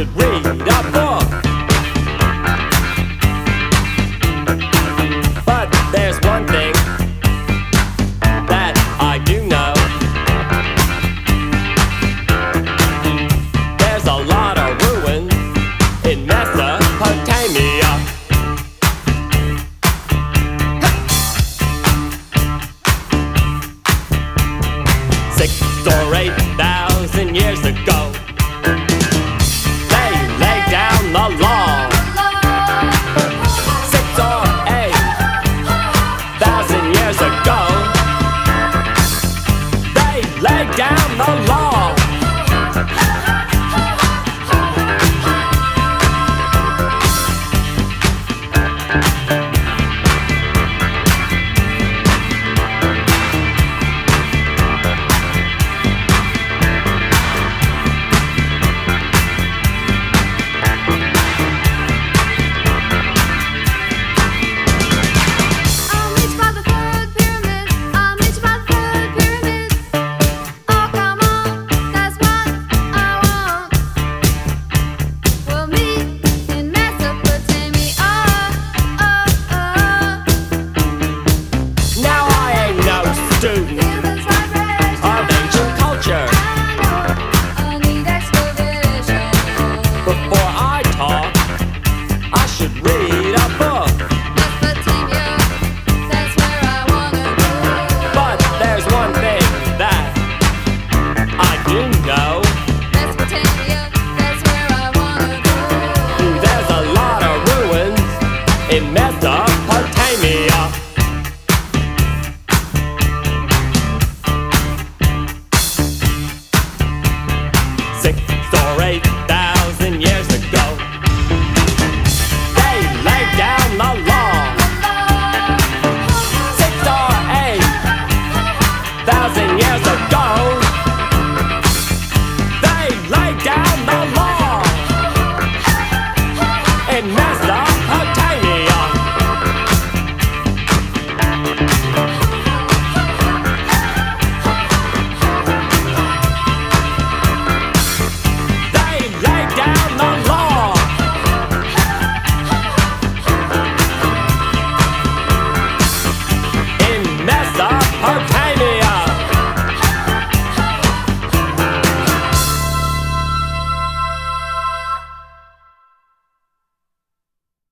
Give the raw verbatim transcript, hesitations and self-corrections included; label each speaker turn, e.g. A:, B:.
A: should read a book. But there's one thing that I do know. There's a lot of ruins in Mesopotamia. Six or eight thousand years ago, they laid down the law. Six or eight thousand years ago, they laid down the law. Before I talk, I should read a book.
B: Mesopotamia, that's where I wanna go.
A: But there's one thing that I do know.
B: Mesopotamia, that's where I wanna go.
A: There's a lot of ruins in Mesopotamia. Six or eight thousand years ago, they laid down the law. Six or eight thousand years ago,